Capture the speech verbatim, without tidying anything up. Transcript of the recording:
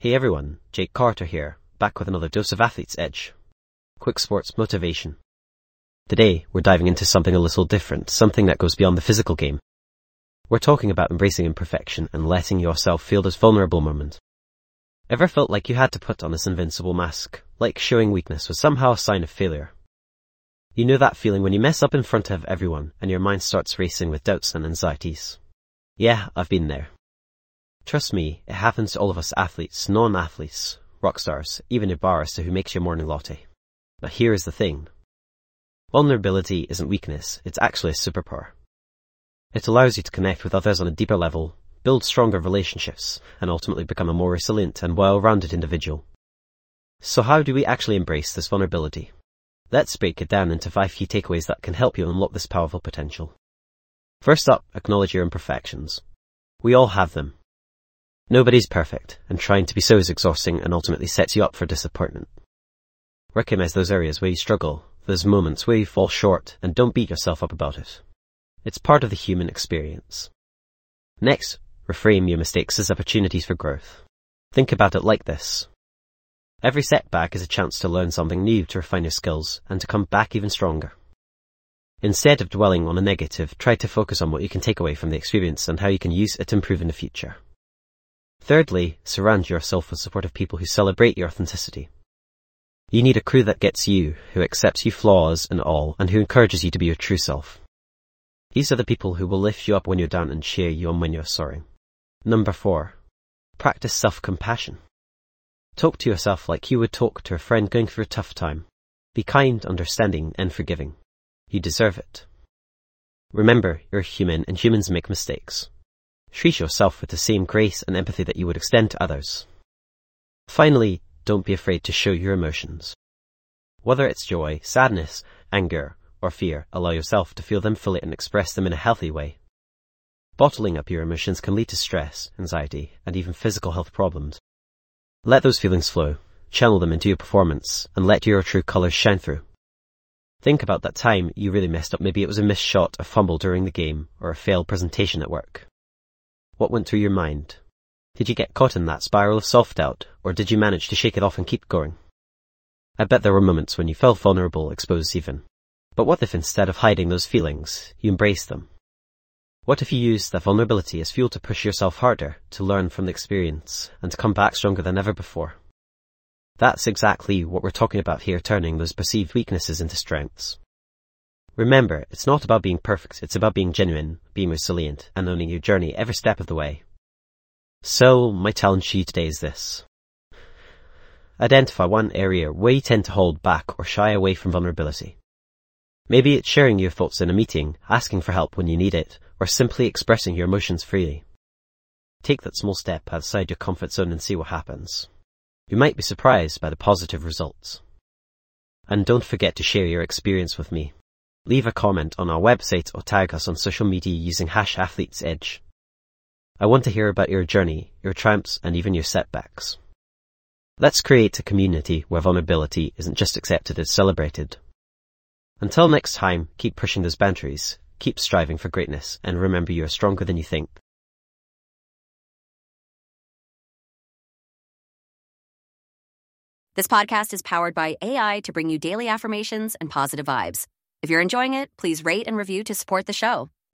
Hey everyone, Jake Carter here, back with another dose of Athlete's Edge. Quick sports motivation. Today, we're diving into something a little different, something that goes beyond the physical game. We're talking about embracing imperfection and letting yourself feel this vulnerable moment. Ever felt like you had to put on this invincible mask, like showing weakness was somehow a sign of failure? You know that feeling when you mess up in front of everyone and your mind starts racing with doubts and anxieties? Yeah, I've been there. Trust me, it happens to all of us athletes, non-athletes, rock stars, even a barista who makes your morning latte. But here is the thing. Vulnerability isn't weakness, it's actually a superpower. It allows you to connect with others on a deeper level, build stronger relationships, and ultimately become a more resilient and well-rounded individual. So how do we actually embrace this vulnerability? Let's break it down into five key takeaways that can help you unlock this powerful potential. First up, acknowledge your imperfections. We all have them. Nobody's perfect, and trying to be so is exhausting and ultimately sets you up for disappointment. Recognize those areas where you struggle, those moments where you fall short, and don't beat yourself up about it. It's part of the human experience. Next, reframe your mistakes as opportunities for growth. Think about it like this. Every setback is a chance to learn something new, to refine your skills, and to come back even stronger. Instead of dwelling on a negative, try to focus on what you can take away from the experience and how you can use it to improve in the future. Thirdly, surround yourself with supportive people who celebrate your authenticity. You need a crew that gets you, who accepts you flaws and all, and who encourages you to be your true self. These are the people who will lift you up when you're down and cheer you on when you're soaring. Number four, practice self-compassion. Talk to yourself like you would talk to a friend going through a tough time. Be kind, understanding, and forgiving. You deserve it. Remember, you're human and humans make mistakes. Treat yourself with the same grace and empathy that you would extend to others. Finally, don't be afraid to show your emotions. Whether it's joy, sadness, anger, or fear, allow yourself to feel them fully and express them in a healthy way. Bottling up your emotions can lead to stress, anxiety, and even physical health problems. Let those feelings flow, channel them into your performance, and let your true colors shine through. Think about that time you really messed up. Maybe it was a missed shot, a fumble during the game, or a failed presentation at work. What went through your mind? Did you get caught in that spiral of self-doubt, or did you manage to shake it off and keep going? I bet there were moments when you felt vulnerable, exposed even. But what if instead of hiding those feelings, you embraced them? What if you used that vulnerability as fuel to push yourself harder, to learn from the experience, and to come back stronger than ever before? That's exactly what we're talking about here, turning those perceived weaknesses into strengths. Remember, it's not about being perfect, it's about being genuine, being resilient, and owning your journey every step of the way. So, my challenge to you today is this. Identify one area where you tend to hold back or shy away from vulnerability. Maybe it's sharing your thoughts in a meeting, asking for help when you need it, or simply expressing your emotions freely. Take that small step outside your comfort zone and see what happens. You might be surprised by the positive results. And don't forget to share your experience with me. Leave a comment on our website or tag us on social media using hash Athletes Edge. I want to hear about your journey, your triumphs, and even your setbacks. Let's create a community where vulnerability isn't just accepted, it's celebrated. Until next time, keep pushing those boundaries, keep striving for greatness, and remember you are stronger than you think. This podcast is powered by A I to bring you daily affirmations and positive vibes. If you're enjoying it, please rate and review to support the show.